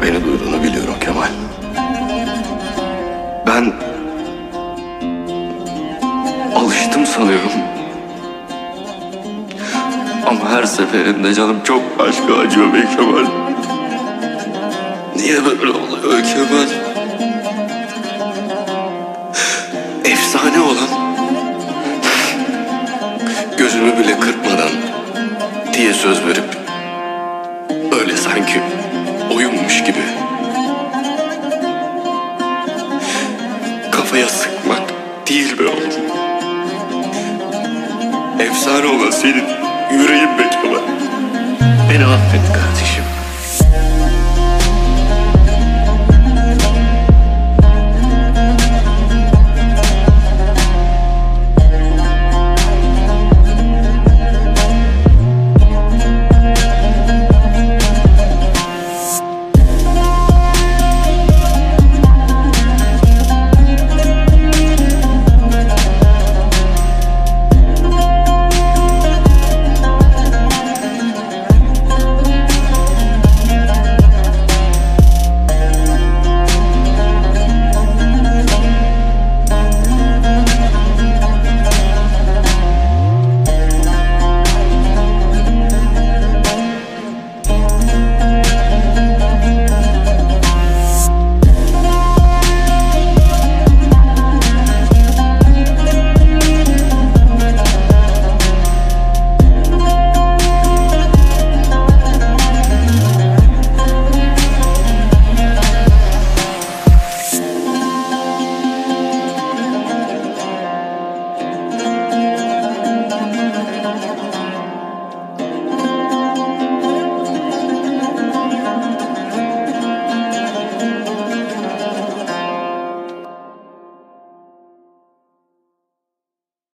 Beni duyduğunu biliyorum Kemal. Ben alıştım sanıyorum. Ama her seferinde canım çok başka acıyor be Kemal. Niye böyle oluyor Kemal? Efsane olan, gözümü bile kırpmadan diye söz verip, öyle sanki oyunmuş gibi kafaya sıkmak değil be oğlum. Efsane olan senin yüreğin be Kemal. Beni affet